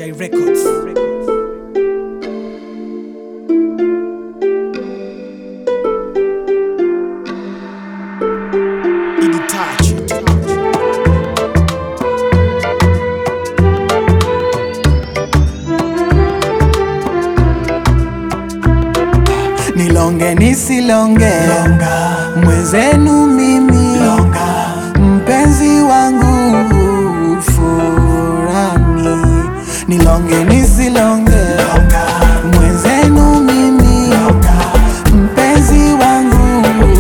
Jai Records. Nilonge nisilonge, mwenzenu mimi, mpenzi wangu furani. Nilonge nisilonge, mwenzenu mimi, mpenzi wangu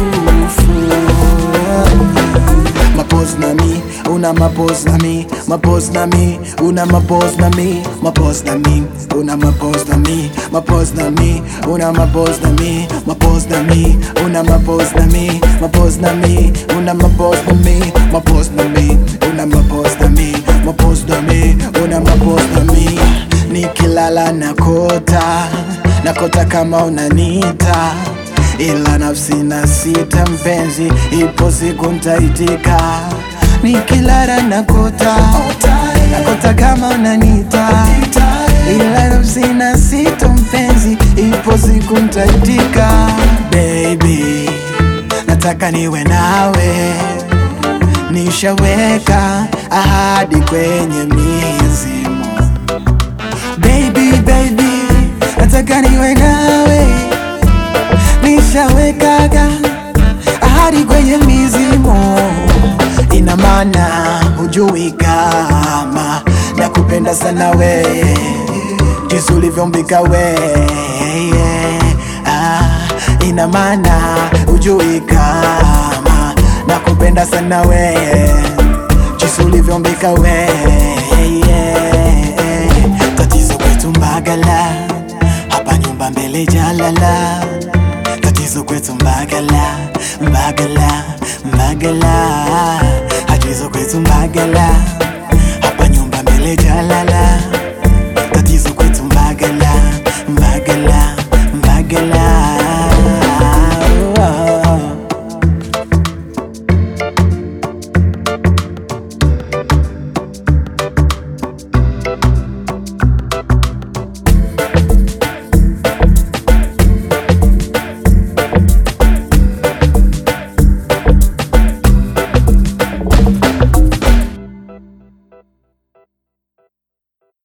furani. Mapose na mi, una mapose na mi, mapose na mi, una mapose na mi, mapose na mi, una mapose na mi, mapose na mi, una mapose na mi, mapose na mi, una mapose na mi, mapose na mi, una mapose na mi, mapose na mi, una mapose na mi, mapose na mi, una mapose na mi. Nikilala nakota kama unanita, ila nafsi na sita mpenzi, ipo siku nitaitika. Nikilala nakota kama unanita, ila nafsi na sita mpenzi, ipo siku nitaitika. Baby, nataka niwe nawe, nishaweka ahadi kwenye mizimu. Baby, nataka niwe nawe, nishaweka ahadi kwenye mizimu. Ina maana hujui kama nakupenda sana we, jinsi ulivyombika we. Ina maana hujui kama nakupenda sana we, jinsi ulivyombika we. Tatizo kwetu Mbagala, hapa nyumba mbele jalala. Tatizo kwetu Mbagala, Mbagala, Mbagala.